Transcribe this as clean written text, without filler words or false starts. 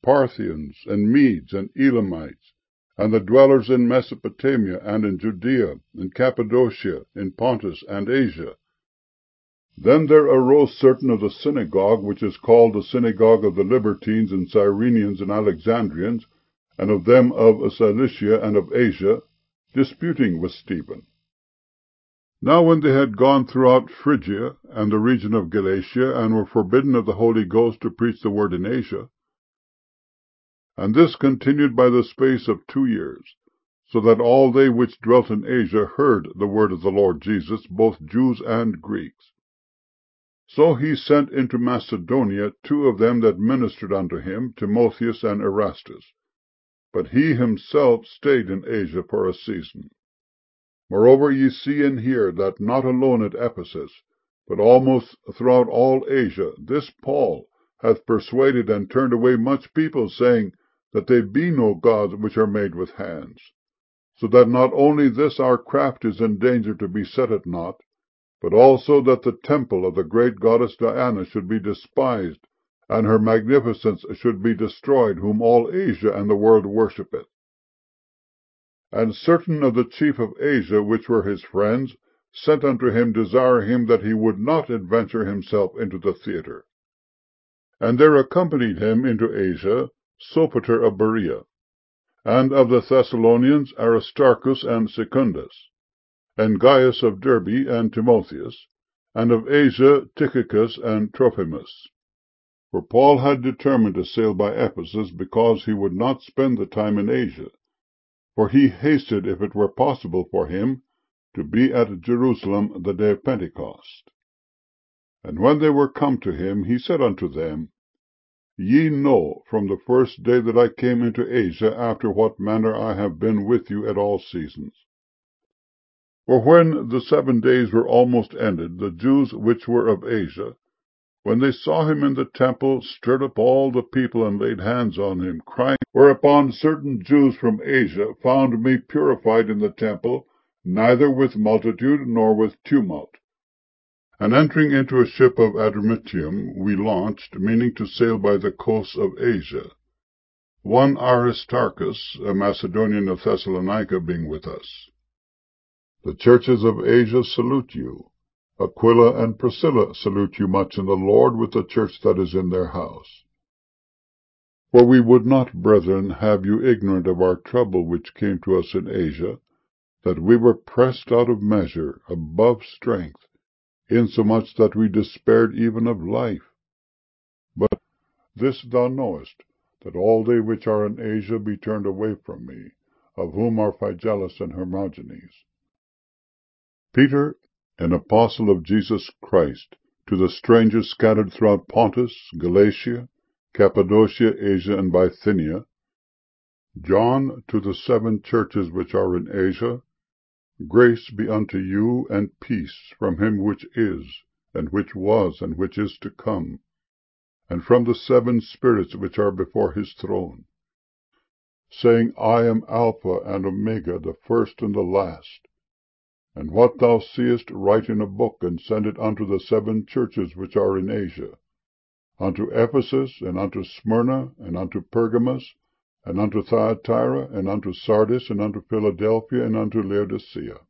Parthians, and Medes, and Elamites, and the dwellers in Mesopotamia, and in Judea, in Cappadocia, in Pontus, and Asia. Then there arose certain of the synagogue, which is called the synagogue of the Libertines, and Cyrenians, and Alexandrians, and of them of Cilicia and of Asia, disputing with Stephen. Now when they had gone throughout Phrygia and the region of Galatia, and were forbidden of the Holy Ghost to preach the word in Asia, and this continued by the space of 2 years, so that all they which dwelt in Asia heard the word of the Lord Jesus, both Jews and Greeks. So he sent into Macedonia 2 of them that ministered unto him, Timotheus and Erastus. But he himself stayed in Asia for a season. Moreover, ye see and hear that not alone at Ephesus, but almost throughout all Asia, this Paul hath persuaded and turned away much people, saying that they be no gods which are made with hands. So that not only this our craft is in danger to be set at naught, but also that the temple of the great goddess Diana should be despised, and her magnificence should be destroyed, whom all Asia and the world worshippeth. And certain of the chief of Asia, which were his friends, sent unto him, desire him that he would not adventure himself into the theatre. And there accompanied him into Asia Sopater of Berea, and of the Thessalonians Aristarchus and Secundus, and Gaius of Derbe, and Timotheus, and of Asia Tychicus and Trophimus. For Paul had determined to sail by Ephesus, because he would not spend the time in Asia, for he hasted, if it were possible for him, to be at Jerusalem the day of Pentecost. And when they were come to him, he said unto them, Ye know from the first day that I came into Asia, after what manner I have been with you at all seasons. For when the 7 days were almost ended, the Jews which were of Asia, when they saw him in the temple, stirred up all the people, and laid hands on him, crying. Whereupon certain Jews from Asia found me purified in the temple, neither with multitude nor with tumult. And entering into a ship of Adramyttium, we launched, meaning to sail by the coasts of Asia, one Aristarchus, a Macedonian of Thessalonica, being with us. The churches of Asia salute you. Aquila and Priscilla salute you much in the Lord, with the church that is in their house. For we would not, brethren, have you ignorant of our trouble which came to us in Asia, that we were pressed out of measure, above strength, insomuch that we despaired even of life. But this thou knowest, that all they which are in Asia be turned away from me, of whom are Phygellus and Hermogenes. Peter, an apostle of Jesus Christ, to the strangers scattered throughout Pontus, Galatia, Cappadocia, Asia, and Bithynia. John, to the 7 churches which are in Asia. Grace be unto you, and peace, from him which is, and which was, and which is to come, and from the 7 spirits which are before his throne, saying, I am Alpha and Omega, the first and the last. And what thou seest write in a book, and send it unto the 7 churches which are in Asia, unto Ephesus, and unto Smyrna, and unto Pergamos, and unto Thyatira, and unto Sardis, and unto Philadelphia, and unto Laodicea.